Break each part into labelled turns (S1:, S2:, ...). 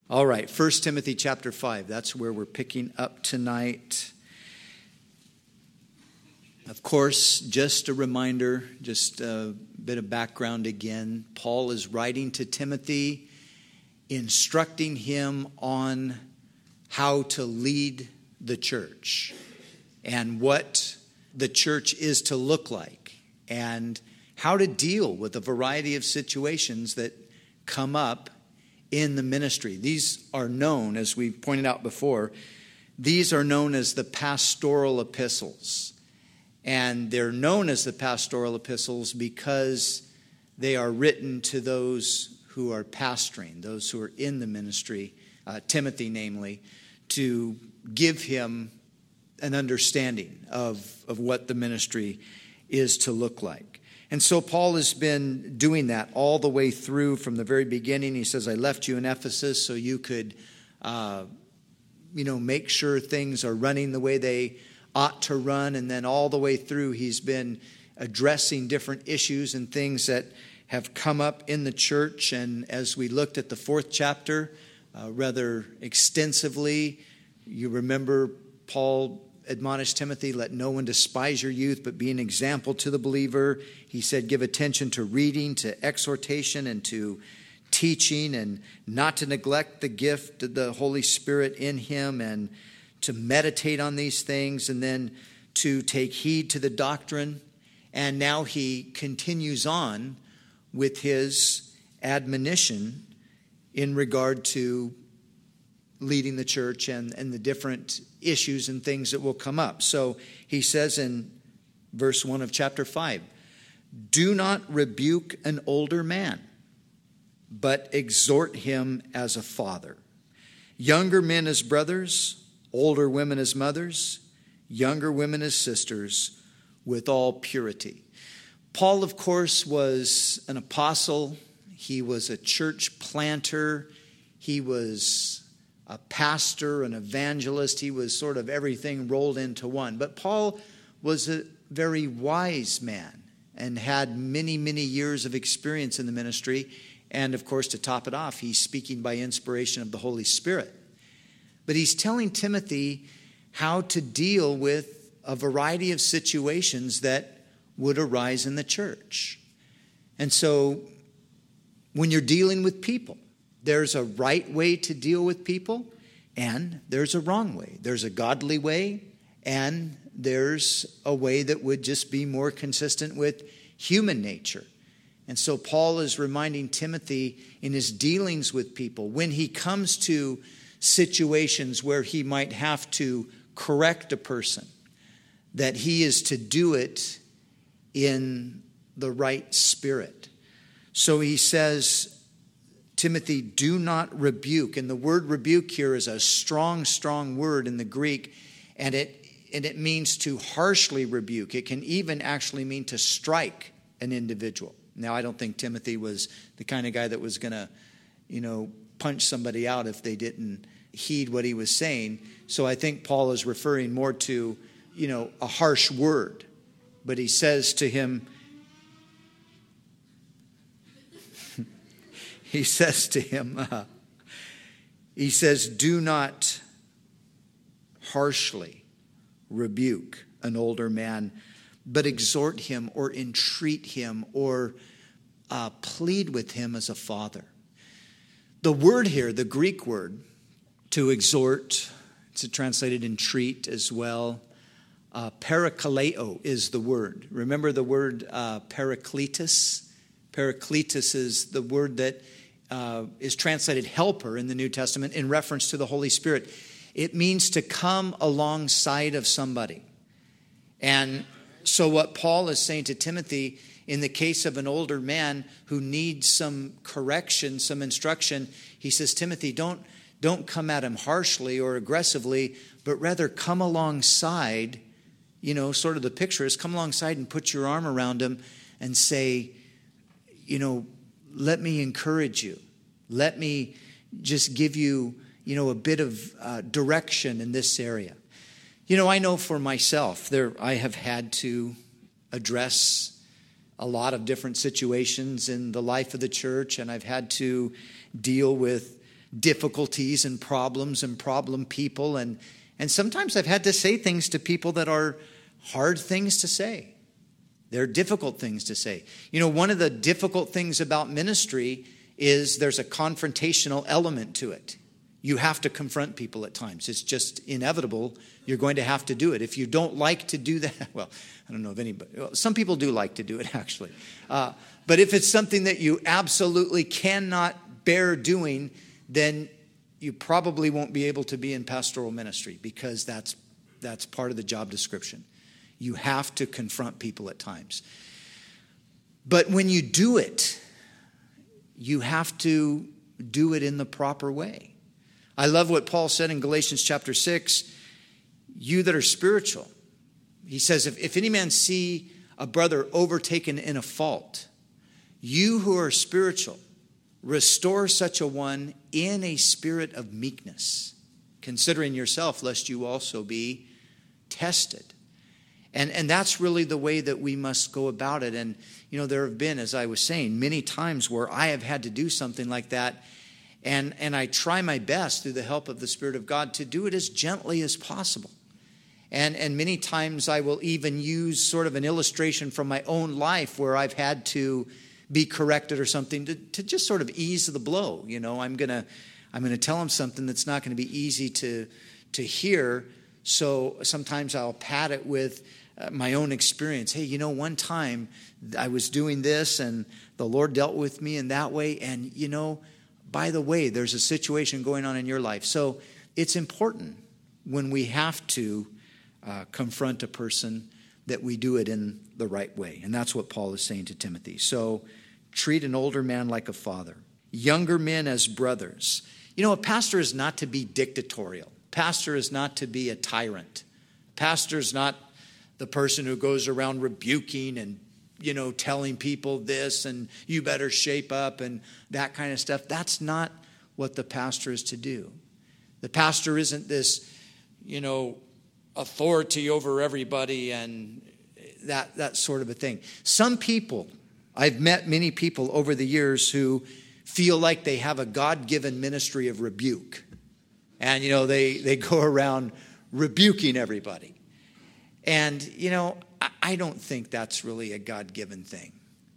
S1: All right, 1 Timothy chapter 5. That's where we're picking up tonight. Of course, just a reminder, just a bit of background again. Paul is writing to Timothy, instructing him on how to lead the church and what the church is to look like and how to deal with a variety of situations that come up in the ministry. These are known, as we pointed out before, these are known as the pastoral epistles. And they're known as the pastoral epistles because they are written to those who are pastoring, those who are in the ministry, Timothy namely, to give him an understanding of what the ministry is to look like. And so Paul has been doing that all the way through from the very beginning. He says, I left you in Ephesus so you could, make sure things are running the way they ought to run. And then all the way through, he's been addressing different issues and things that have come up in the church. And as we looked at the 4th chapter rather extensively, you remember Paul admonished Timothy, let no one despise your youth, but be an example to the believer. He said, give attention to reading, to exhortation, and to teaching, and not to neglect the gift of the Holy Spirit in him, and to meditate on these things, and then to take heed to the doctrine. And now he continues on with his admonition in regard to leading the church and the different issues and things that will come up. So he says in verse 1 of chapter 5, do not rebuke an older man, but exhort him as a father. Younger men as brothers, older women as mothers, younger women as sisters, with all purity. Paul, of course, was an apostle. He was a church planter. He was a pastor, an evangelist. He was sort of everything rolled into one. But Paul was a very wise man and had many, many years of experience in the ministry. And of course, to top it off, he's speaking by inspiration of the Holy Spirit. But he's telling Timothy how to deal with a variety of situations that would arise in the church. And so when you're dealing with people, there's a right way to deal with people, and there's a wrong way. There's a godly way, and there's a way that would just be more consistent with human nature. And so Paul is reminding Timothy in his dealings with people, when he comes to situations where he might have to correct a person, that he is to do it in the right spirit. So he says, Timothy, do not rebuke. And the word rebuke here is a strong, strong word in the Greek, and it means to harshly rebuke. It can even actually mean to strike an individual. Now, I don't think Timothy was the kind of guy that was going to, punch somebody out if they didn't heed what he was saying. So I think Paul is referring more to, a harsh word. But he says to him, he says, do not harshly rebuke an older man, but exhort him or entreat him or plead with him as a father. The word here, the Greek word, to exhort, it's translated entreat as well. Parakaleo is the word. Remember the word parakletos? Parakletos is the word that is translated helper in the New Testament in reference to the Holy Spirit. It means to come alongside of somebody. And so what Paul is saying to Timothy, in the case of an older man who needs some correction, some instruction, he says, Timothy, don't come at him harshly or aggressively, but rather come alongside, sort of the picture is come alongside and put your arm around him and say, let me encourage you. Let me just give you, a bit of direction in this area. I know for myself, I have had to address a lot of different situations in the life of the church, and I've had to deal with difficulties and problems and problem people. And sometimes I've had to say things to people that are hard things to say. They're difficult things to say. You know, one of the difficult things about ministry is there's a confrontational element to it. You have to confront people at times. It's just inevitable. You're going to have to do it. If you don't like to do that, well, I don't know if anybody, well, some people do like to do it actually. But if it's something that you absolutely cannot bear doing, then you probably won't be able to be in pastoral ministry, because that's part of the job description. You have to confront people at times. But when you do it, you have to do it in the proper way. I love what Paul said in Galatians chapter 6, you that are spiritual. He says, if any man see a brother overtaken in a fault, you who are spiritual, restore such a one in a spirit of meekness, considering yourself, lest you also be tested. And that's really the way that we must go about it. And, you know, there have been, as I was saying, many times where I have had to do something like that. And I try my best through the help of the Spirit of God to do it as gently as possible. And many times I will even use sort of an illustration from my own life where I've had to be corrected or something to just sort of ease the blow. You know, I'm gonna tell them something that's not going to be easy to hear. So sometimes I'll pad it with my own experience. Hey, you know, one time I was doing this and the Lord dealt with me in that way. And, you know, by the way, there's a situation going on in your life. So it's important when we have to confront a person that we do it in the right way. And that's what Paul is saying to Timothy. So treat an older man like a father, younger men as brothers. You know, a pastor is not to be dictatorial. Pastor is not to be a tyrant. Pastor is not the person who goes around rebuking and, you know, telling people this and you better shape up and that kind of stuff. That's not what the pastor is to do. The pastor isn't this, you know, authority over everybody and that sort of a thing. Some people, I've met many people over the years who feel like they have a God-given ministry of rebuke. And, you know, they go around rebuking everybody. And, you know, I don't think that's really a God-given thing.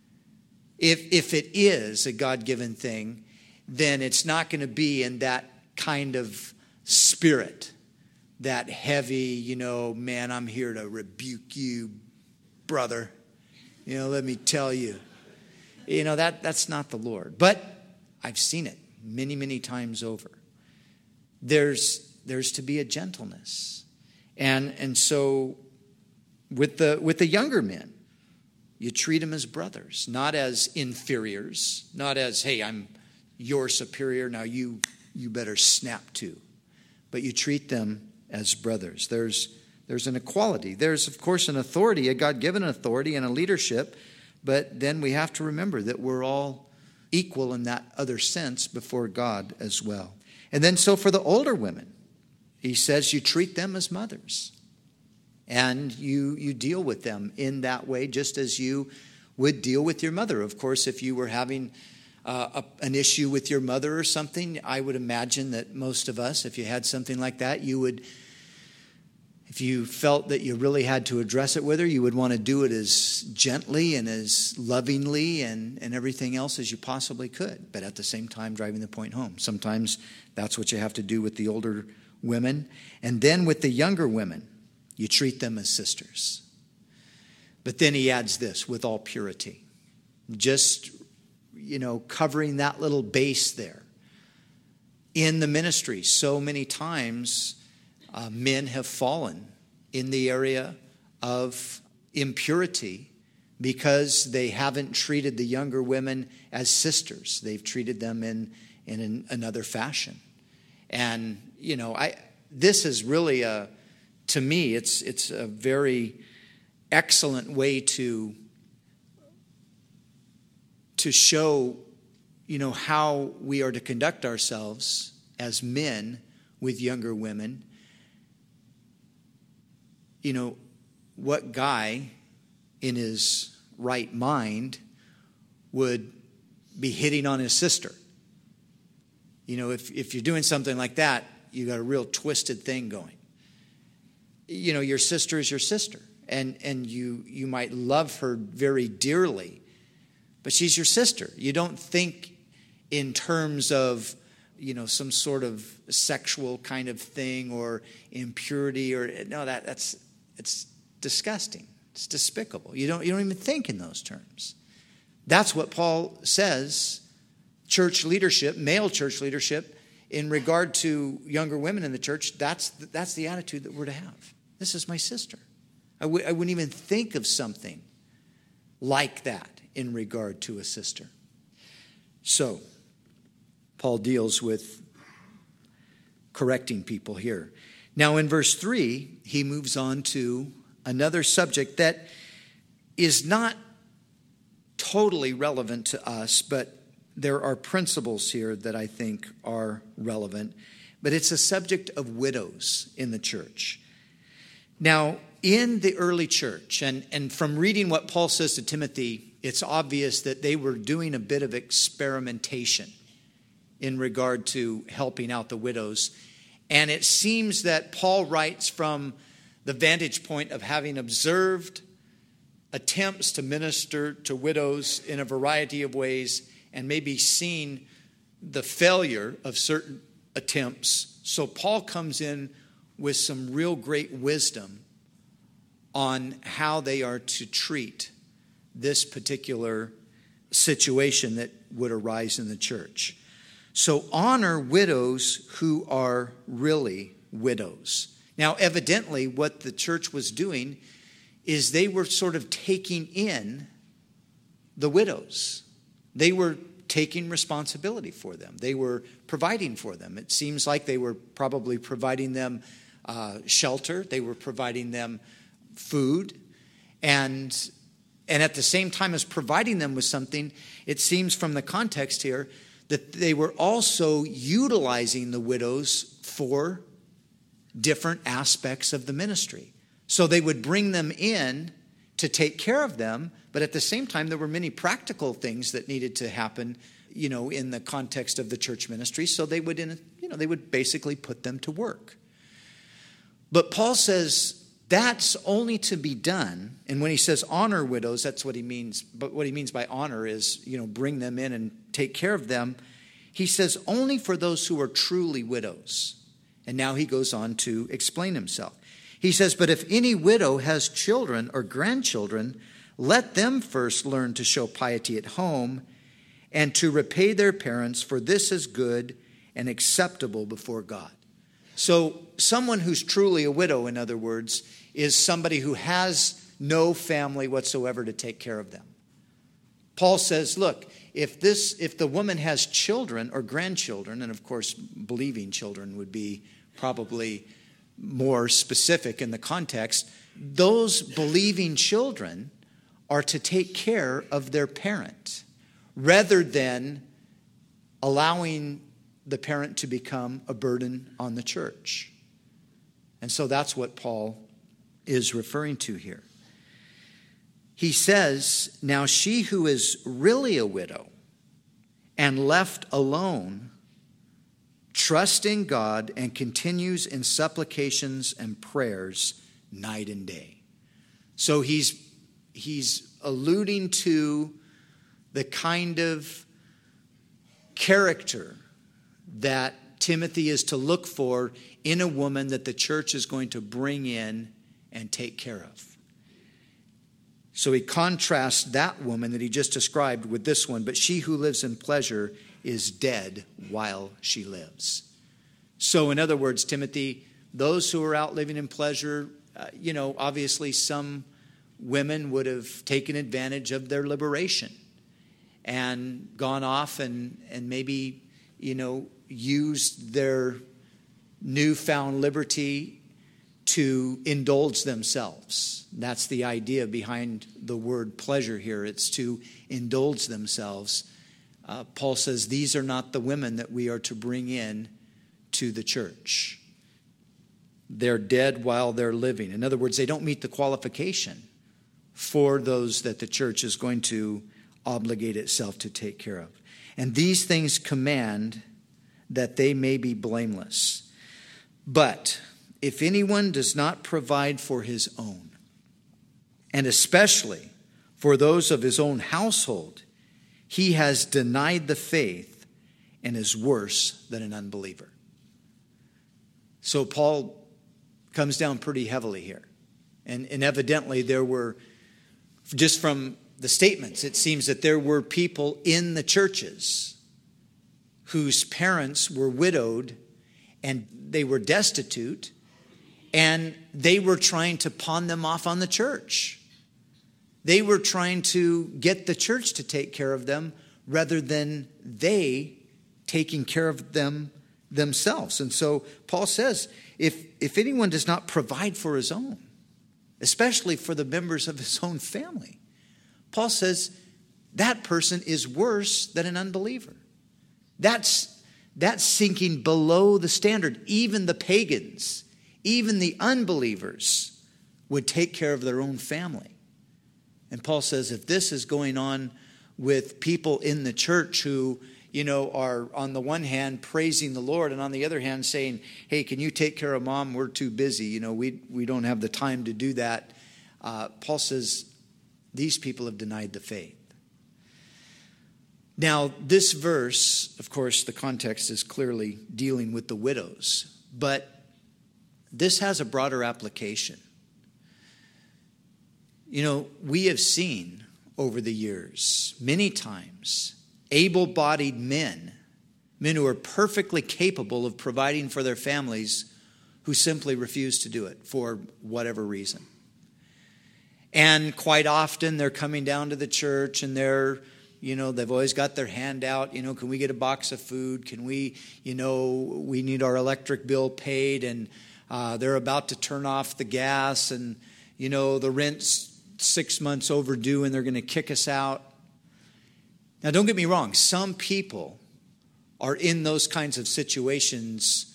S1: If it is a God-given thing, then it's not going to be in that kind of spirit, that heavy, you know, man, I'm here to rebuke you, brother. You know, let me tell you. You know, that's not the Lord. But I've seen it many, many times over. There's to be a gentleness. And so with the younger men, you treat them as brothers, not as inferiors, not as, hey, I'm your superior, now you better snap to. But you treat them as brothers. There's an equality. There's, of course, an authority, a God-given authority and a leadership, but then we have to remember that we're all equal in that other sense before God as well. And then so for the older women, he says you treat them as mothers. And you deal with them in that way just as you would deal with your mother. Of course, if you were having an issue with your mother or something, I would imagine that most of us, if you had something like that, you would, if you felt that you really had to address it with her, you would want to do it as gently and as lovingly and everything else as you possibly could. But at the same time, driving the point home. Sometimes that's what you have to do with the older women. And then with the younger women, you treat them as sisters. But then he adds this, with all purity. Just, you know, covering that little base there. In the ministry, so many times men have fallen in the area of impurity because they haven't treated the younger women as sisters. They've treated them in another fashion. And, you know, this is really to me, it's a very excellent way to show, you know, how we are to conduct ourselves as men with younger women. You know, what guy in his right mind would be hitting on his sister? if you're doing something like that, you got a real twisted thing going. Your sister is your sister, and you might love her very dearly, but she's your sister. You don't think in terms of, some sort of sexual kind of thing or impurity it's disgusting. It's despicable. You don't even think in those terms. That's what Paul says church leadership, male church leadership, in regard to younger women in the church, that's the attitude that we're to have. This is my sister. I wouldn't even think of something like that in regard to a sister. So, Paul deals with correcting people here. Now in verse 3, he moves on to another subject that is not totally relevant to us, but there are principles here that I think are relevant. But it's a subject of widows in the church. Now, in the early church, and from reading what Paul says to Timothy, it's obvious that they were doing a bit of experimentation in regard to helping out the widows. And it seems that Paul writes from the vantage point of having observed attempts to minister to widows in a variety of ways and maybe seen the failure of certain attempts. So Paul comes in with some real great wisdom on how they are to treat this particular situation that would arise in the church. So honor widows who are really widows. Now, evidently, what the church was doing is they were sort of taking in the widows. They were taking responsibility for them. They were providing for them. It seems like they were probably providing them shelter. They were providing them food. And at the same time as providing them with something, it seems from the context here that they were also utilizing the widows for different aspects of the ministry. So they would bring them in to take care of them, but at the same time, there were many practical things that needed to happen, in the context of the church ministry. So they would basically put them to work. But Paul says that's only to be done. And when he says honor widows, that's what he means. But what he means by honor is, bring them in and take care of them. He says only for those who are truly widows. And now he goes on to explain himself. He says, but if any widow has children or grandchildren, let them first learn to show piety at home and to repay their parents, for this is good and acceptable before God. So someone who's truly a widow, in other words, is somebody who has no family whatsoever to take care of them. Paul says, look, if the woman has children or grandchildren, and of course believing children would be probably more specific in the context, those believing children are to take care of their parent rather than allowing the parent to become a burden on the church. And so that's what Paul is referring to here. He says, now she who is really a widow and left alone trusts in God and continues in supplications and prayers night and day. So he's alluding to the kind of character that Timothy is to look for in a woman that the church is going to bring in and take care of. So he contrasts that woman that he just described with this one, but she who lives in pleasure is dead while she lives. So in other words, Timothy, those who are out living in pleasure, obviously some women would have taken advantage of their liberation and gone off and maybe, used their newfound liberty to indulge themselves. That's the idea behind the word pleasure here. It's to indulge themselves. Paul says these are not the women that we are to bring in to the church. They're dead while they're living. In other words, they don't meet the qualification for those that the church is going to obligate itself to take care of. And these things command that they may be blameless. But if anyone does not provide for his own, and especially for those of his own household, he has denied the faith and is worse than an unbeliever. So Paul comes down pretty heavily here. And evidently there were, just from the statements, it seems that there were people in the churches whose parents were widowed and they were destitute, and they were trying to pawn them off on the church. They were trying to get the church to take care of them rather than they taking care of them themselves. And so Paul says, if anyone does not provide for his own, especially for the members of his own family, Paul says that person is worse than an unbeliever. That's sinking below the standard. Even the pagans, even the unbelievers would take care of their own family. And Paul says if this is going on with people in the church who, are on the one hand praising the Lord and on the other hand saying, hey, can you take care of mom? We're too busy. We don't have the time to do that. Paul says these people have denied the faith. Now, this verse, of course, the context is clearly dealing with the widows, but this has a broader application. We have seen over the years, many times, able-bodied men who are perfectly capable of providing for their families, who simply refuse to do it for whatever reason. And quite often they're coming down to the church and they've always got their hand out, can we get a box of food? Can we, we need our electric bill paid, and they're about to turn off the gas, and, the rent's 6 months overdue and they're going to kick us out. Now, don't get me wrong. Some people are in those kinds of situations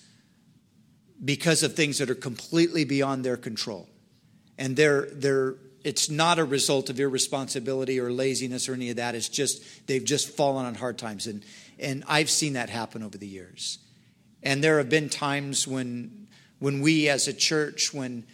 S1: because of things that are completely beyond their control. And it's not a result of irresponsibility or laziness or any of that. It's just they've just fallen on hard times. And I've seen that happen over the years. And there have been times when we as a church,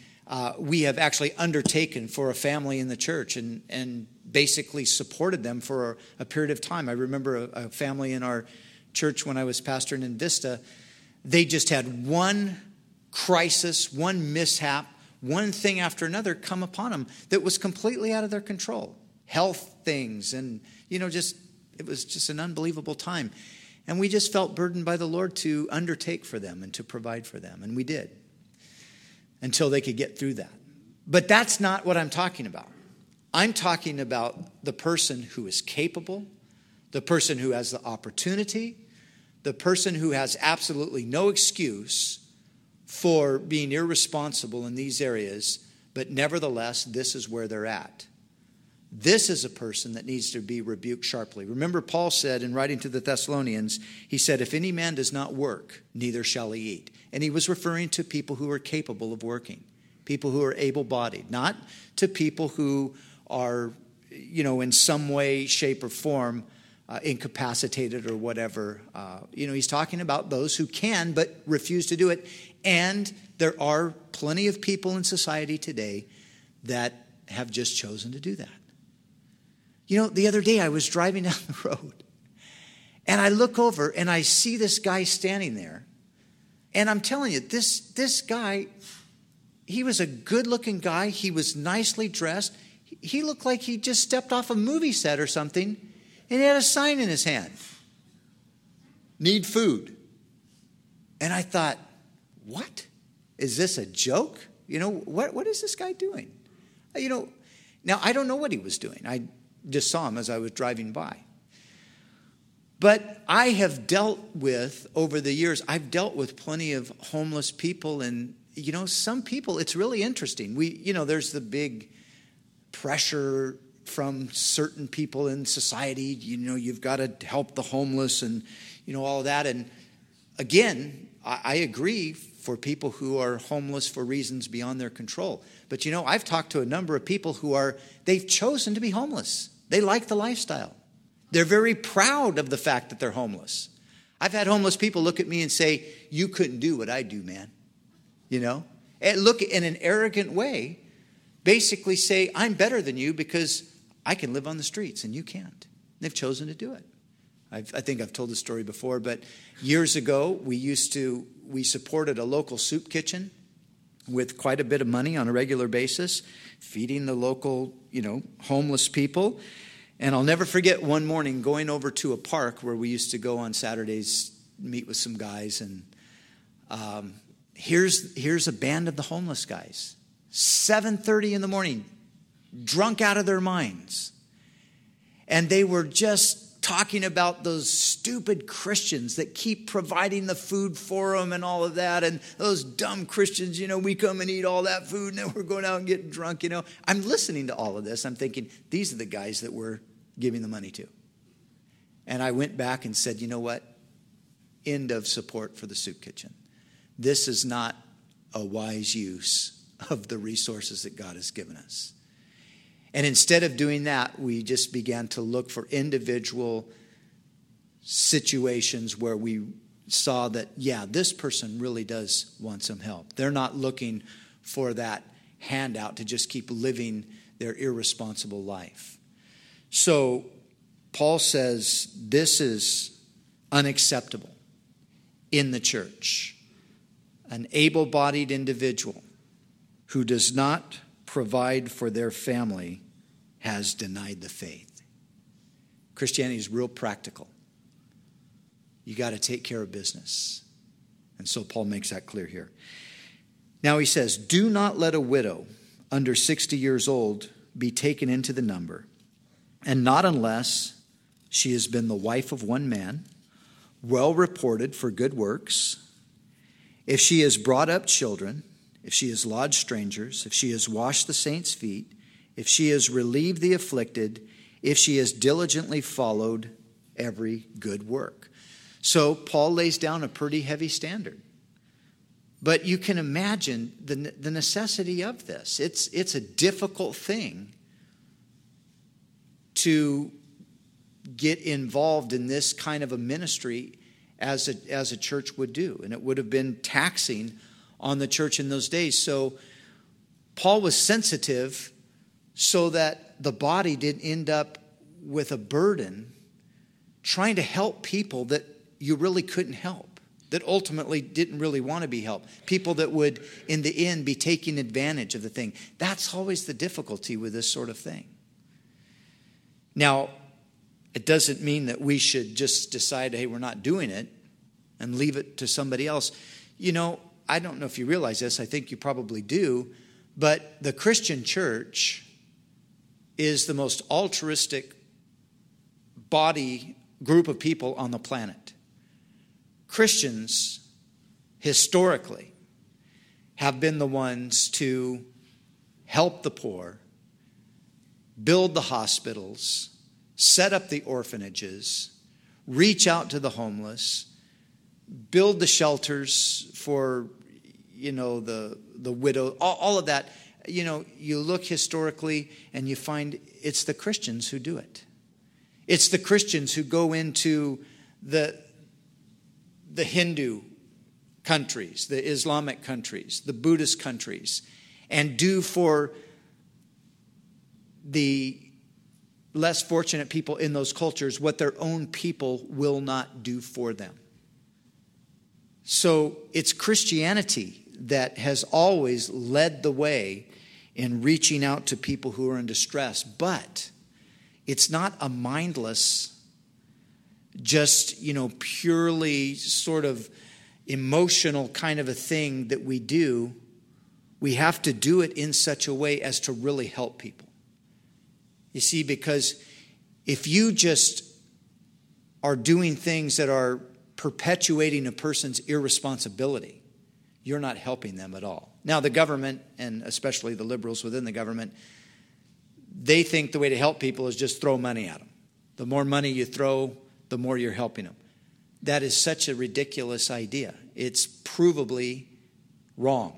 S1: we have actually undertaken for a family in the church and basically supported them for a period of time. I remember a family in our church when I was pastoring in Vista. They just had one crisis, one mishap, one thing after another come upon them that was completely out of their control. Health things and, it was just an unbelievable time. And we just felt burdened by the Lord to undertake for them and to provide for them. And we did until they could get through that. But that's not what I'm talking about. I'm talking about the person who is capable, the person who has the opportunity, the person who has absolutely no excuse for being irresponsible in these areas, but nevertheless, this is where they're at. This is a person that needs to be rebuked sharply. Remember, Paul said in writing to the Thessalonians, he said, if any man does not work, neither shall he eat. And he was referring to people who are capable of working, people who are able-bodied, not to people who are, in some way, shape, or form incapacitated or whatever. He's talking about those who can but refuse to do it. And there are plenty of people in society today that have just chosen to do that. The other day I was driving down the road and I look over and I see this guy standing there. And I'm telling you, this guy, he was a good-looking guy. He was nicely dressed. He looked like he just stepped off a movie set or something, and he had a sign in his hand. Need food. And I thought, what? Is this a joke? What is this guy doing? Now I don't know what he was doing. I just saw him as I was driving by. But I have dealt with, over the years, I've dealt with plenty of homeless people. And, some people, it's really interesting. There's the big pressure from certain people in society. You've got to help the homeless and, all of that. And again, I agree for people who are homeless for reasons beyond their control. But, I've talked to a number of people they've chosen to be homeless. They like the lifestyle. They're very proud of the fact that they're homeless. I've had homeless people look at me and say, you couldn't do what I do, man. And look in an arrogant way, basically say, I'm better than you because I can live on the streets and you can't. They've chosen to do it. I think I've told this story before, but years ago, we supported a local soup kitchen with quite a bit of money on a regular basis, feeding the local, homeless people. And I'll never forget one morning going over to a park where we used to go on Saturdays, meet with some guys. And here's a band of the homeless guys, 7:30 in the morning, drunk out of their minds. And they were just talking about those stupid Christians that keep providing the food for them and all of that. And those dumb Christians, we come and eat all that food and then we're going out and getting drunk, I'm listening to all of this. I'm thinking, these are the guys that we're giving the money to. And I went back and said, you know what? End of support for the soup kitchen. This is not a wise use of the resources that God has given us. And instead of doing that, we just began to look for individual situations where we saw that, this person really does want some help. They're not looking for that handout to just keep living their irresponsible life. So Paul says this is unacceptable in the church. An able-bodied individual who does not provide for their family has denied the faith. Christianity is real practical. You got to take care of business. And so Paul makes that clear here. Now he says, do not let a widow under 60 years old be taken into the number, and not unless she has been the wife of one man, well reported for good works, if she has brought up children, if she has lodged strangers, if she has washed the saints' feet, if she has relieved the afflicted, if she has diligently followed every good work. So Paul lays down a pretty heavy standard. But you can imagine the necessity of this. It's a difficult thing to get involved in this kind of a ministry as a church would do. And it would have been taxing on the church in those days. So Paul was sensitive so that the body didn't end up with a burden trying to help people that you really couldn't help, that ultimately didn't really want to be helped, people that would in the end be taking advantage of the thing. That's always the difficulty with this sort of thing. Now, it doesn't mean that we should just decide, hey, we're not doing it and leave it to somebody else. I don't know if you realize this. I think you probably do. But the Christian church is the most altruistic group of people on the planet. Christians, historically, have been the ones to help the poor, build the hospitals, set up the orphanages, reach out to the homeless, build the shelters for, the widow, all of that. You look historically and you find it's the Christians who do it. It's the Christians who go into the Hindu countries, the Islamic countries, the Buddhist countries, and do for the less fortunate people in those cultures what their own people will not do for them. So it's Christianity that has always led the way in reaching out to people who are in distress. But it's not a mindless, just, purely sort of emotional kind of a thing that we do. We have to do it in such a way as to really help people. You see, because if you just are doing things that are perpetuating a person's irresponsibility, you're not helping them at all. Now, the government, and especially the liberals within the government, they think the way to help people is just throw money at them. The more money you throw, the more you're helping them. That is such a ridiculous idea. It's provably wrong.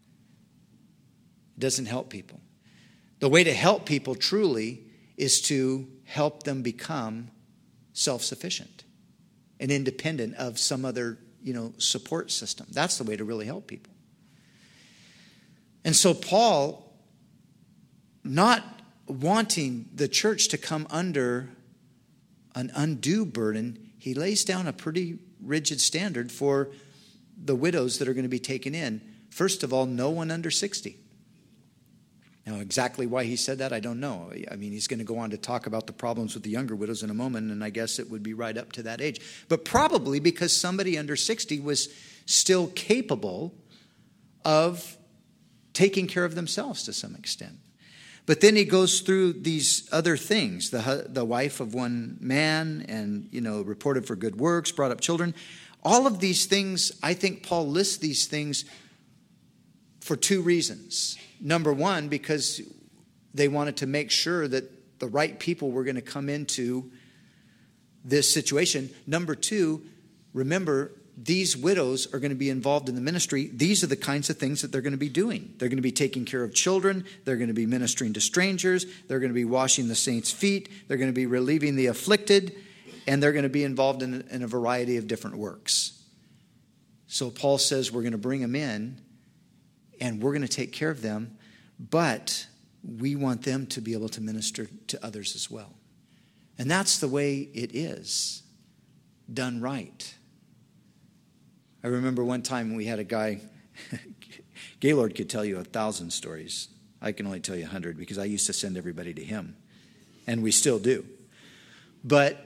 S1: It doesn't help people. The way to help people truly is to help them become self-sufficient and independent of some other, support system. That's the way to really help people. And so Paul, not wanting the church to come under an undue burden, he lays down a pretty rigid standard for the widows that are going to be taken in. First of all, no one under 60. Now, exactly why he said that, I don't know. I mean, he's going to go on to talk about the problems with the younger widows in a moment, and I guess it would be right up to that age. But probably because somebody under 60 was still capable of taking care of themselves to some extent. But then he goes through these other things. The wife of one man and, reported for good works, brought up children. All of these things, I think Paul lists these things for two reasons. Number one, because they wanted to make sure that the right people were going to come into this situation. Number two, remember, these widows are going to be involved in the ministry. These are the kinds of things that they're going to be doing. They're going to be taking care of children. They're going to be ministering to strangers. They're going to be washing the saints' feet. They're going to be relieving the afflicted. And they're going to be involved in a variety of different works. So Paul says we're going to bring them in and we're going to take care of them. But we want them to be able to minister to others as well. And that's the way it is, done right. I remember one time we had a guy, Gaylord could tell you 1,000 stories. I can only tell you 100 because I used to send everybody to him. And we still do. But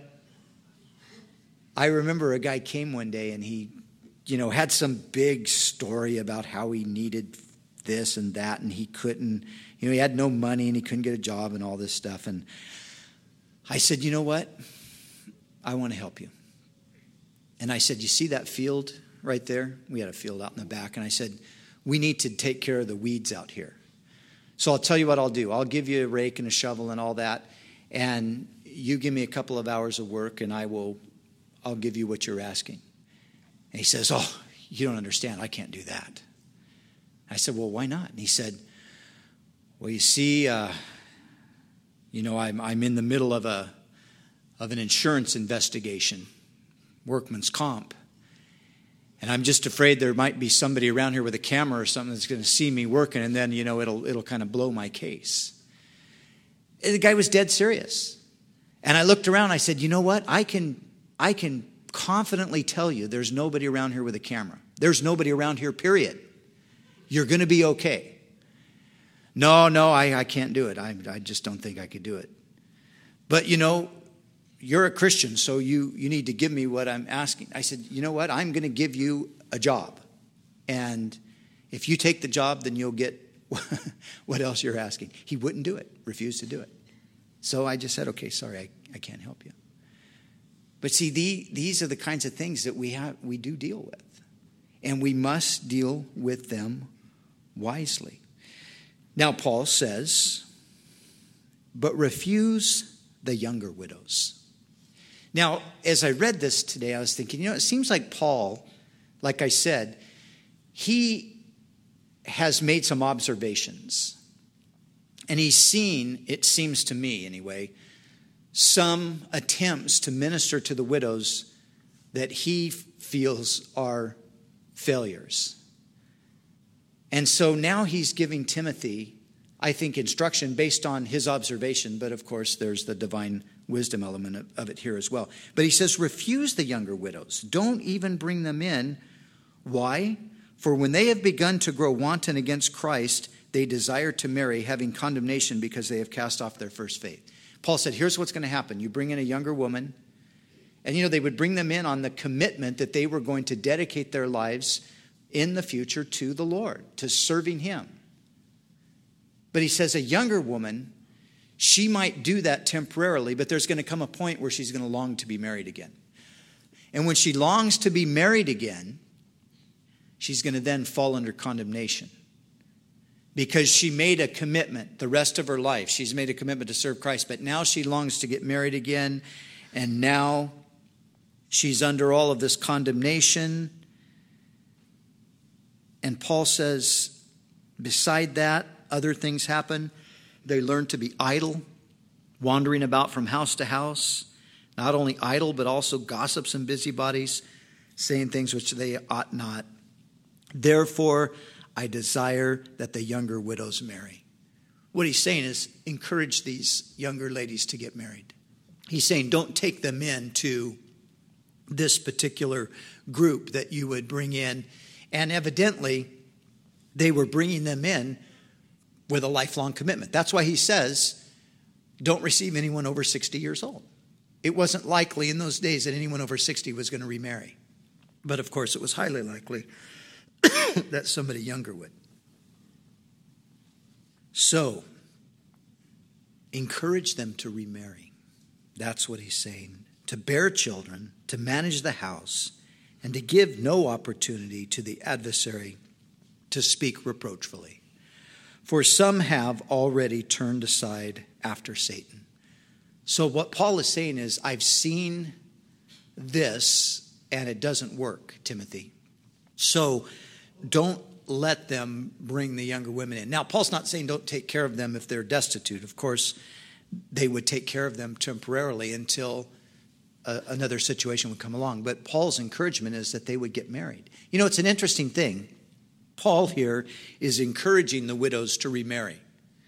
S1: I remember a guy came one day and he, had some big story about how he needed this and that and he couldn't, he had no money and he couldn't get a job and all this stuff. And I said, you know what? I want to help you. And I said, you see that field right there? We had a field out in the back. And I said, we need to take care of the weeds out here. So I'll tell you what I'll do. I'll give you a rake and a shovel and all that. And you give me a couple of hours of work and I'll give you what you're asking. And he says, oh, you don't understand. I can't do that. I said, well, why not? And he said, well, you see, I'm in the middle of an insurance investigation, workman's comp. And I'm just afraid there might be somebody around here with a camera or something that's going to see me working, and then, it'll kind of blow my case. And the guy was dead serious. And I looked around, I said, you know what? I can confidently tell you there's nobody around here with a camera. There's nobody around here, period. You're going to be okay. No, I can't do it. I just don't think I could do it. But, you're a Christian, so you need to give me what I'm asking. I said, you know what? I'm going to give you a job. And if you take the job, then you'll get what else you're asking. He wouldn't do it, refused to do it. So I just said, okay, sorry, I can't help you. But see, these are the kinds of things that we do deal with. And we must deal with them wisely. Now, Paul says, but refuse the younger widows. Now, as I read this today, I was thinking, it seems like Paul, like I said, he has made some observations. And he's seen, it seems to me anyway, some attempts to minister to the widows that he feels are failures. And so now he's giving Timothy, I think, instruction based on his observation. But of course, there's the divine wisdom element of it here as well. But he says, refuse the younger widows. Don't even bring them in. Why? For when they have begun to grow wanton against Christ, they desire to marry, having condemnation because they have cast off their first faith. Paul said, here's what's going to happen. You bring in a younger woman, and they would bring them in on the commitment that they were going to dedicate their lives in the future to the Lord, to serving him. But he says a younger woman, she might do that temporarily, but there's going to come a point where she's going to long to be married again. And when she longs to be married again, she's going to then fall under condemnation. Because she made a commitment the rest of her life. She's made a commitment to serve Christ, but now she longs to get married again, and now she's under all of this condemnation. And Paul says, beside that, other things happen. They learn to be idle, wandering about from house to house. not only idle, but also gossips and busybodies, saying things which they ought not. Therefore, I desire that the younger widows marry. What he's saying is encourage these younger ladies to get married. He's saying don't take them into this particular group that you would bring in. And evidently, they were bringing them in with a lifelong commitment. That's why he says, don't receive anyone over 60 years old. It wasn't likely in those days that anyone over 60 was going to remarry. But of course, it was highly likely that somebody younger would. So, encourage them to remarry. That's what he's saying. To bear children, to manage the house, and to give no opportunity to the adversary to speak reproachfully. For some have already turned aside after Satan. So what Paul is saying is, I've seen this and it doesn't work, Timothy. So don't let them bring the younger women in. Now, Paul's not saying don't take care of them if they're destitute. Of course, they would take care of them temporarily until another situation would come along. But Paul's encouragement is that they would get married. You know, it's an interesting thing. Paul here is encouraging the widows to remarry.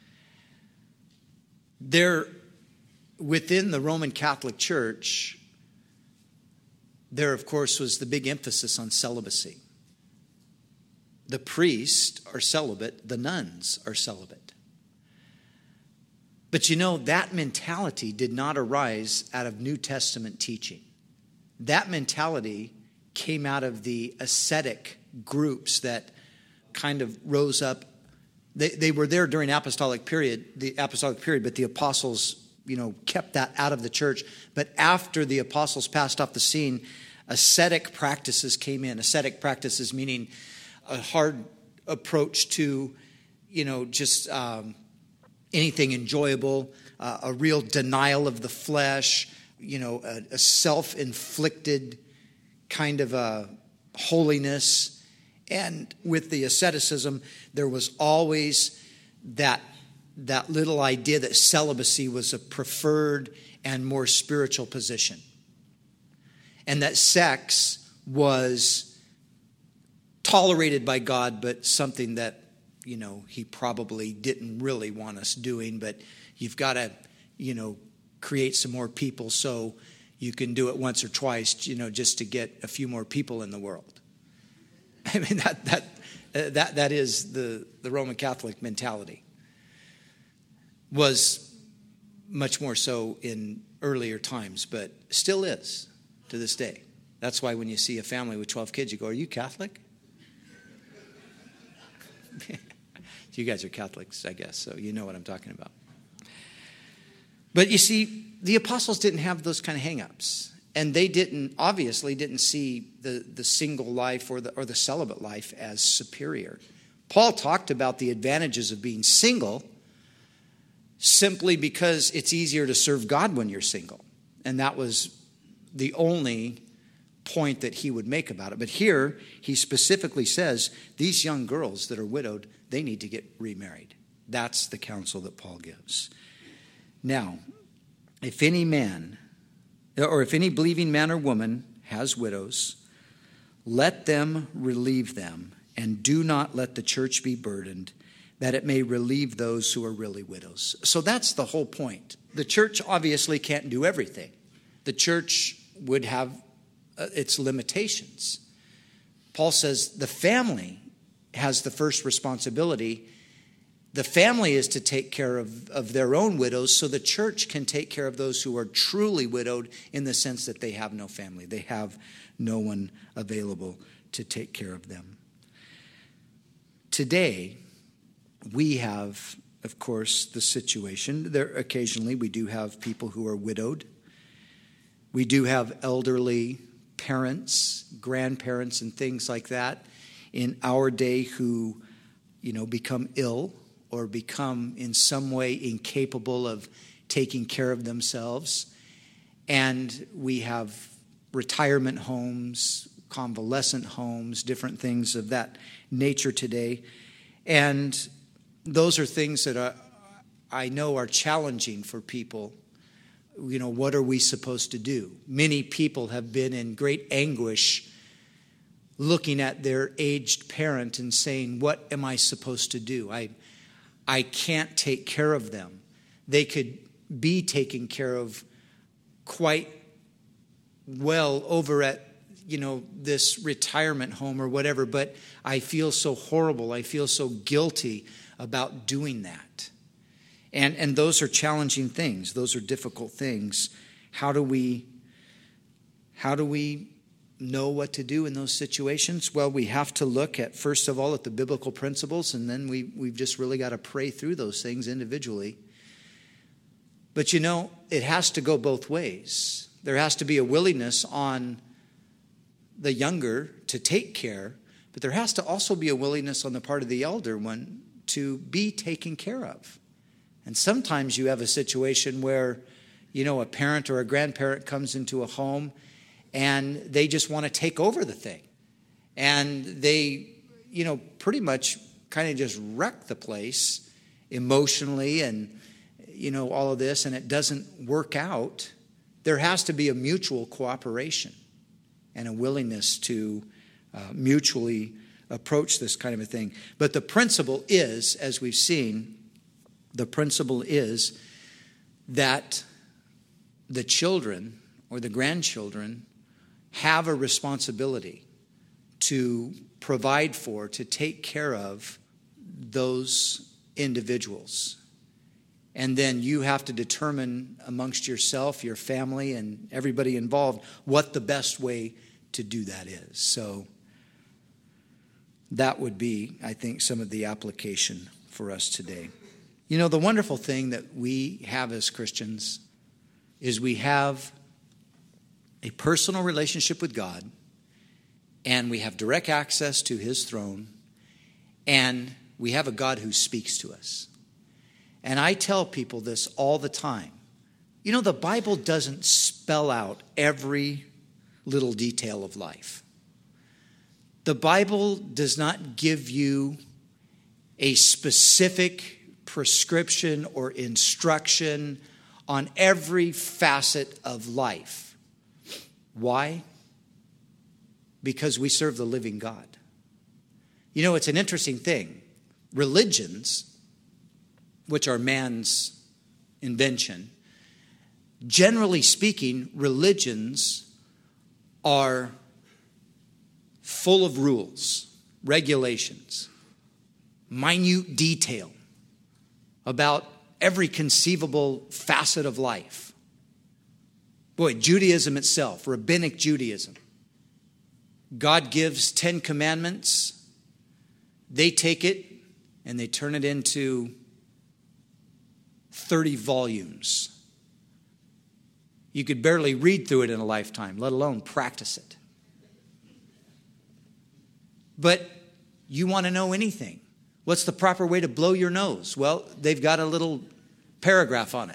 S1: Within the Roman Catholic Church, there, of course, was the big emphasis on celibacy. The priests are celibate, the nuns are celibate. But you know, that mentality did not arise out of New Testament teaching. That mentality came out of the ascetic groups that kind of rose up. They were there during the apostolic period, but the apostles, kept that out of the church. But after the apostles passed off the scene, ascetic practices came in. Ascetic practices meaning a hard approach to, just anything enjoyable, a real denial of the flesh, a self-inflicted kind of a holiness. And with the asceticism, there was always that little idea that celibacy was a preferred and more spiritual position. And that sex was tolerated by God, but something that, he probably didn't really want us doing. But you've got to, create some more people so you can do it once or twice, just to get a few more people in the world. I mean, that is the Roman Catholic mentality. Was much more so in earlier times, but still is to this day. That's why when you see a family with 12 kids, you go, "Are you Catholic?" You guys are Catholics, I guess, so you know what I'm talking about. But you see, the apostles didn't have those kind of hang-ups. And they obviously didn't see the single life or the celibate life as superior. Paul talked about the advantages of being single simply because it's easier to serve God when you're single. And that was the only point that he would make about it. But here, he specifically says, these young girls that are widowed, they need to get remarried. That's the counsel that Paul gives. Now, if any believing man or woman has widows, let them relieve them, and do not let the church be burdened, that it may relieve those who are really widows. So that's the whole point. The church obviously can't do everything. The church would have its limitations. Paul says the family has the first responsibility. The family is to take care of their own widows, so the church can take care of those who are truly widowed in the sense that they have no family. They have no one available to take care of them. Today, we have, of course, the situation. Occasionally, we do have people who are widowed. We do have elderly parents, grandparents, and things like that in our day who, become ill or become in some way incapable of taking care of themselves. And we have retirement homes, convalescent homes, different things of that nature today. And those are things that I know are challenging for people what are we supposed to do? Many people have been in great anguish looking at their aged parent and saying, what am I supposed to do? I can't take care of them. They could be taken care of quite well over at, this retirement home or whatever, but I feel so horrible. I feel so guilty about doing that. And those are challenging things. Those are difficult things. How do we know what to do in those situations? Well, we have to look at, first of all, at the biblical principles, and then we've just really got to pray through those things individually. But it has to go both ways. There has to be a willingness on the younger to take care, but there has to also be a willingness on the part of the elder one to be taken care of. And sometimes you have a situation where, a parent or a grandparent comes into a home and they just want to take over the thing. And they, pretty much kind of just wreck the place emotionally and, all of this, and it doesn't work out. There has to be a mutual cooperation and a willingness to mutually approach this kind of a thing. But the principle is, as we've seen, the principle is that the children or the grandchildren have a responsibility to provide for, to take care of those individuals. And then you have to determine amongst yourself, your family, and everybody involved what the best way to do that is. So that would be, I think, some of the application for us today. The wonderful thing that we have as Christians is we have a personal relationship with God, and we have direct access to His throne, and we have a God who speaks to us. And I tell people this all the time. The Bible doesn't spell out every little detail of life. The Bible does not give you a specific prescription or instruction on every facet of life. Why? Because we serve the living God. It's an interesting thing. Religions, which are man's invention, generally speaking, religions are full of rules, regulations, minute detail about every conceivable facet of life. Boy, Judaism itself, rabbinic Judaism. God gives 10 commandments. They take it and they turn it into 30 volumes. You could barely read through it in a lifetime, let alone practice it. But you want to know anything. What's the proper way to blow your nose? Well, they've got a little paragraph on it.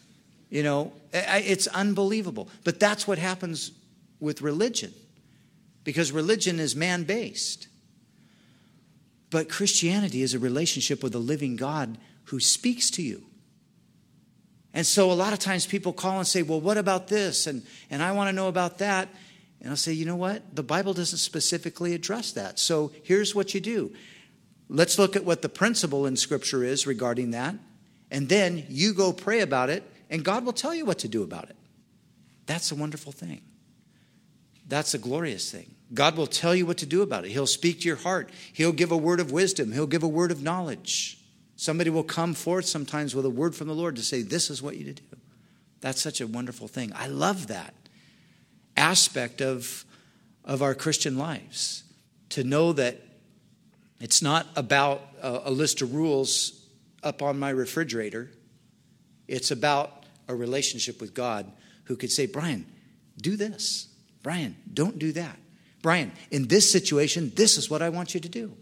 S1: It's unbelievable. But that's what happens with religion, because religion is man-based. But Christianity is a relationship with a living God who speaks to you. And so a lot of times people call and say, well, what about this? And I want to know about that. And I'll say, you know what? The Bible doesn't specifically address that. So here's what you do. Let's look at what the principle in Scripture is regarding that. And then you go pray about it, and God will tell you what to do about it. That's a wonderful thing. That's a glorious thing. God will tell you what to do about it. He'll speak to your heart. He'll give a word of wisdom. He'll give a word of knowledge. Somebody will come forth sometimes with a word from the Lord to say, this is what you do. That's such a wonderful thing. I love that aspect of our Christian lives, to know that it's not about a list of rules up on my refrigerator. It's about a relationship with God who could say, Brian, do this. Brian, don't do that. Brian, in this situation, this is what I want you to do.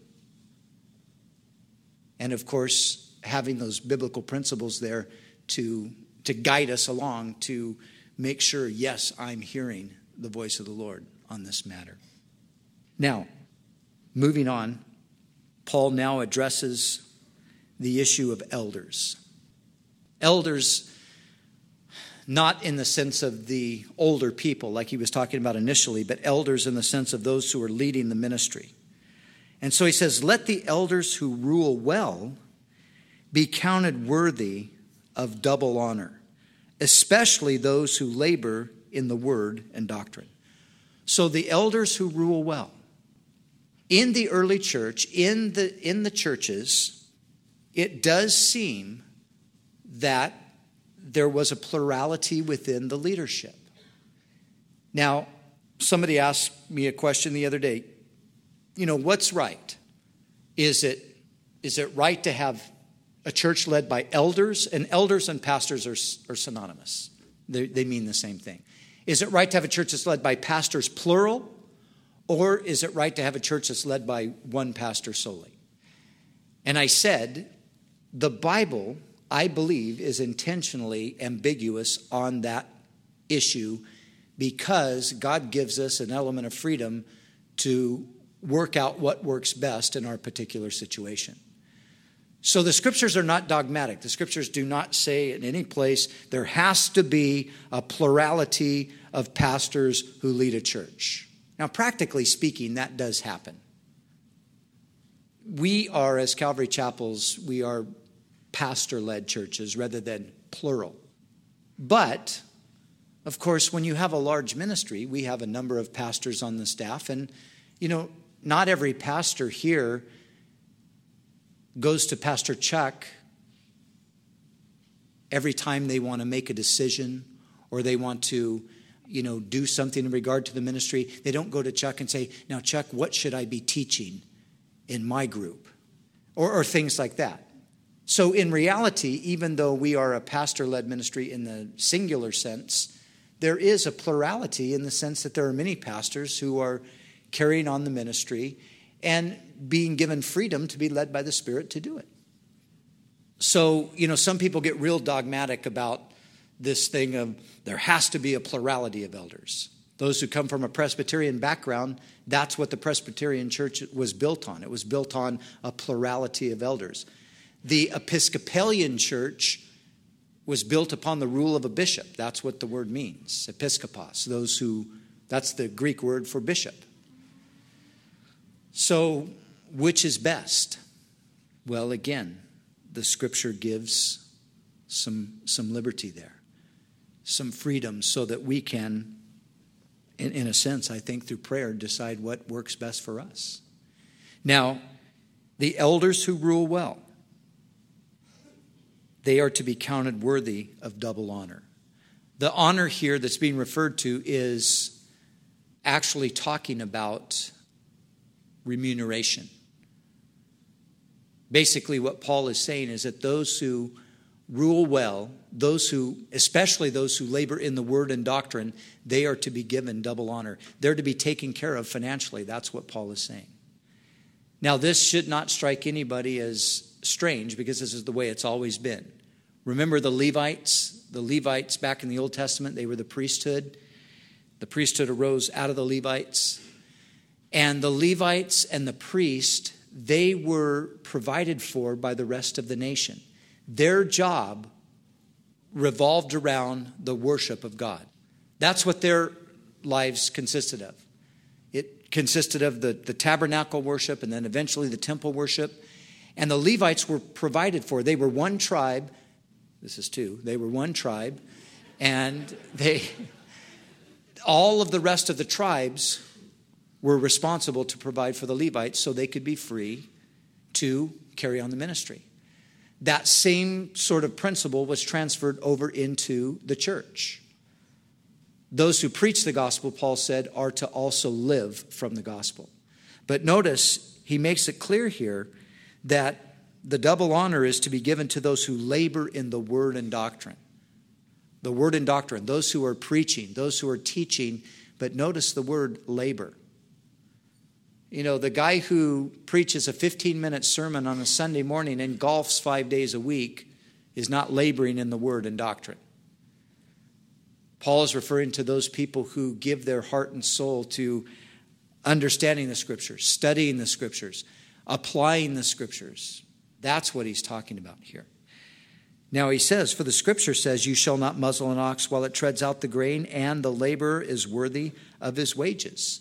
S1: And of course, having those biblical principles there to guide us along, to make sure, yes, I'm hearing the voice of the Lord on this matter. Now, moving on, Paul now addresses the issue of elders. Elders, not in the sense of the older people like he was talking about initially, but elders in the sense of those who are leading the ministry. And so he says, let the elders who rule well be counted worthy of double honor, especially those who labor in the word and doctrine. So the elders who rule well. In the early church, in the churches, it does seem that there was a plurality within the leadership. Now, somebody asked me a question the other day. What's right? Is it right to have a church led by elders? And elders and pastors are synonymous. They mean the same thing. Is it right to have a church that's led by pastors plural? Or is it right to have a church that's led by one pastor solely? And I said, the Bible, I believe, is intentionally ambiguous on that issue because God gives us an element of freedom to work out what works best in our particular situation. So the scriptures are not dogmatic. The scriptures do not say in any place there has to be a plurality of pastors who lead a church. Now, practically speaking, that does happen. We are, as Calvary Chapels, we are pastor-led churches rather than plural. But, of course, when you have a large ministry, we have a number of pastors on the staff. And, not every pastor here goes to Pastor Chuck every time they want to make a decision or they want to, do something in regard to the ministry. They don't go to Chuck and say, now, Chuck, what should I be teaching in my group? Or things like that. So in reality, even though we are a pastor-led ministry in the singular sense, there is a plurality in the sense that there are many pastors who are carrying on the ministry and being given freedom to be led by the Spirit to do it. So, some people get real dogmatic about this thing of there has to be a plurality of elders. Those who come from a Presbyterian background, that's what the Presbyterian church was built on. It was built on a plurality of elders. The Episcopalian church was built upon the rule of a bishop. That's what the word means, episkopos, that's the Greek word for bishop. So, which is best? Well, again, the scripture gives some liberty there, some freedom so that we can, in a sense, I think, through prayer, decide what works best for us. Now, the elders who rule well, they are to be counted worthy of double honor. The honor here that's being referred to is actually talking about remuneration. Basically, what Paul is saying is that those who rule well, especially those who labor in the word and doctrine, they are to be given double honor. They're to be taken care of financially. That's what Paul is saying. Now, this should not strike anybody as strange because this is the way it's always been. Remember the Levites? The Levites back in the Old Testament, they were the priesthood. The priesthood arose out of the Levites. And the Levites and the priest, they were provided for by the rest of the nation. Their job revolved around the worship of God. That's what their lives consisted of. It consisted of the tabernacle worship and then eventually the temple worship. And the Levites were provided for. They were one tribe. This is two. They were one tribe. And all of the rest of the tribes were responsible to provide for the Levites so they could be free to carry on the ministry. That same sort of principle was transferred over into the church. Those who preach the gospel, Paul said, are to also live from the gospel. But notice, he makes it clear here that the double honor is to be given to those who labor in the word and doctrine. The word and doctrine, those who are preaching, those who are teaching, but notice the word labor. The guy who preaches a 15-minute sermon on a Sunday morning and golfs 5 days a week is not laboring in the word and doctrine. Paul is referring to those people who give their heart and soul to understanding the scriptures, studying the scriptures, applying the scriptures. That's what he's talking about here. Now he says, for the scripture says, you shall not muzzle an ox while it treads out the grain, and the laborer is worthy of his wages.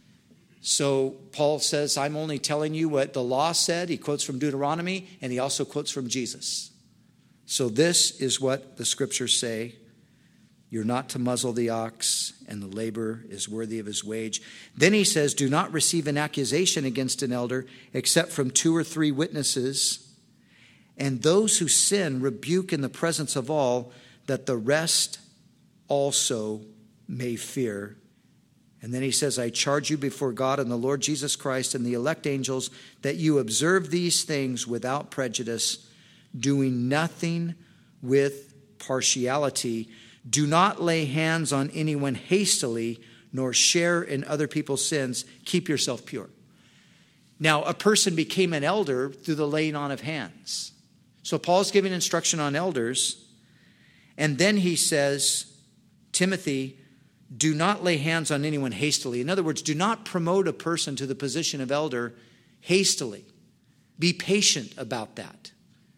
S1: So Paul says, I'm only telling you what the law said. He quotes from Deuteronomy, and he also quotes from Jesus. So this is what the scriptures say. You're not to muzzle the ox, and the laborer is worthy of his wage. Then he says, do not receive an accusation against an elder except from 2 or 3 witnesses. And those who sin rebuke in the presence of all, that the rest also may fear. And then he says, I charge you before God and the Lord Jesus Christ and the elect angels that you observe these things without prejudice, doing nothing with partiality. Do not lay hands on anyone hastily, nor share in other people's sins. Keep yourself pure. Now, a person became an elder through the laying on of hands. So Paul's giving instruction on elders. And then he says, Timothy, do not lay hands on anyone hastily. In other words, do not promote a person to the position of elder hastily. Be patient about that.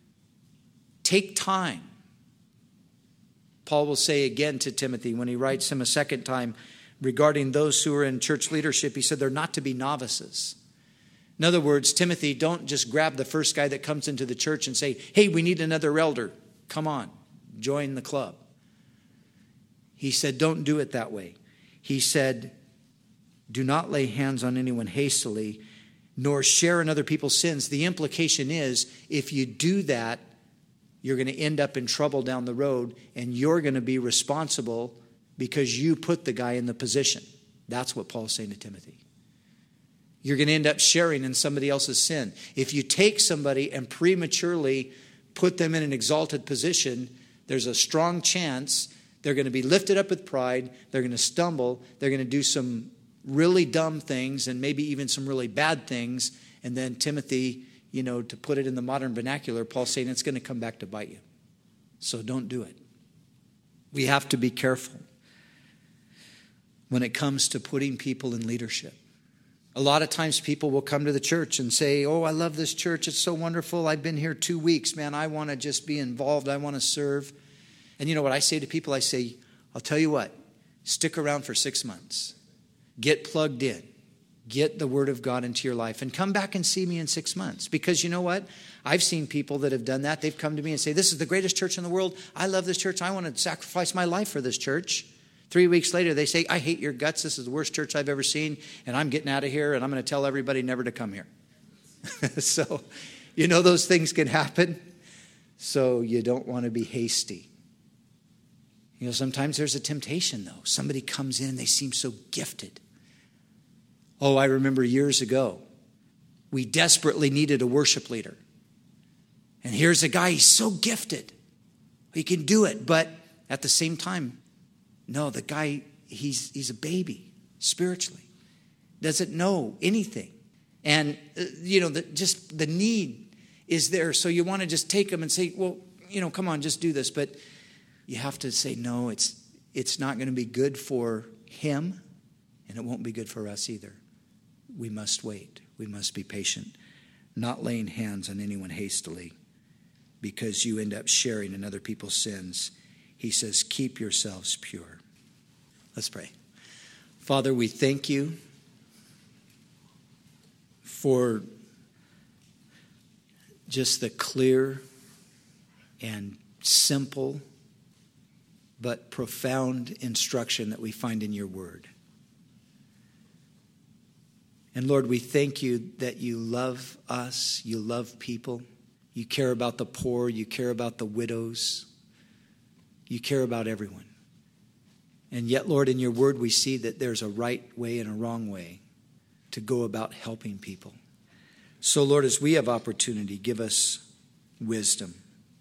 S1: Take time. Paul will say again to Timothy when he writes him a second time regarding those who are in church leadership, he said they're not to be novices. In other words, Timothy, don't just grab the first guy that comes into the church and say, hey, we need another elder. Come on, join the club. He said, don't do it that way. He said, do not lay hands on anyone hastily, nor share in other people's sins. The implication is, if you do that, you're going to end up in trouble down the road, and you're going to be responsible because you put the guy in the position. That's what Paul's saying to Timothy. You're going to end up sharing in somebody else's sin. If you take somebody and prematurely put them in an exalted position, there's a strong chance they're going to be lifted up with pride, they're going to stumble, they're going to do some really dumb things and maybe even some really bad things. And then Timothy, to put it in the modern vernacular, Paul's saying it's going to come back to bite you. So don't do it. We have to be careful when it comes to putting people in leadership. A lot of times people will come to the church and say, oh, I love this church. It's so wonderful. I've been here 2 weeks, man. I want to just be involved. I want to serve. And you know what I say to people? I say, I'll tell you what, stick around for 6 months. Get plugged in. Get the word of God into your life and come back and see me in 6 months. Because you know what? I've seen people that have done that. They've come to me and say, this is the greatest church in the world. I love this church. I want to sacrifice my life for this church. 3 weeks later, they say, I hate your guts. This is the worst church I've ever seen. And I'm getting out of here. And I'm going to tell everybody never to come here. So, those things can happen. So you don't want to be hasty. Sometimes there's a temptation, though. Somebody comes in, they seem so gifted. Oh, I remember years ago, we desperately needed a worship leader. And here's a guy, he's so gifted. He can do it. But at the same time, no, the guy, he's a baby spiritually. Doesn't know anything. And, just the need is there. So you want to just take him and say, well, come on, just do this. But you have to say, no, it's not going to be good for him, and it won't be good for us either. We must wait. We must be patient, not laying hands on anyone hastily, because you end up sharing in other people's sins. He says, keep yourselves pure. Let's pray. Father, we thank you for just the clear and simple but profound instruction that we find in your word. And Lord, we thank you that you love us, you love people, you care about the poor, you care about the widows, you care about everyone. And yet, Lord, in your word we see that there's a right way and a wrong way to go about helping people. So Lord, as we have opportunity, give us wisdom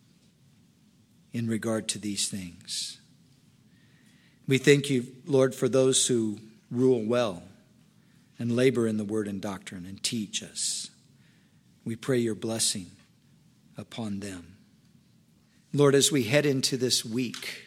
S1: in regard to these things. We thank you, Lord, for those who rule well and labor in the word and doctrine and teach us. We pray your blessing upon them. Lord, as we head into this week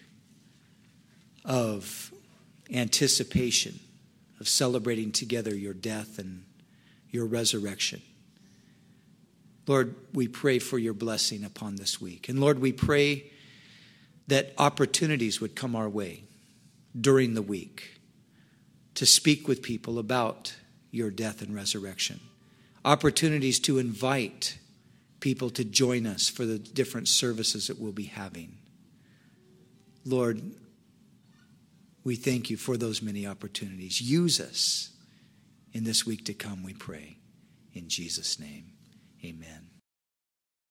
S1: of anticipation, of celebrating together your death and your resurrection, Lord, we pray for your blessing upon this week. And Lord, we pray that opportunities would come our way during the week to speak with people about your death and resurrection. Opportunities to invite people to join us for the different services that we'll be having. Lord, we thank you for those many opportunities. Use us in this week to come, we pray. In Jesus' name, amen.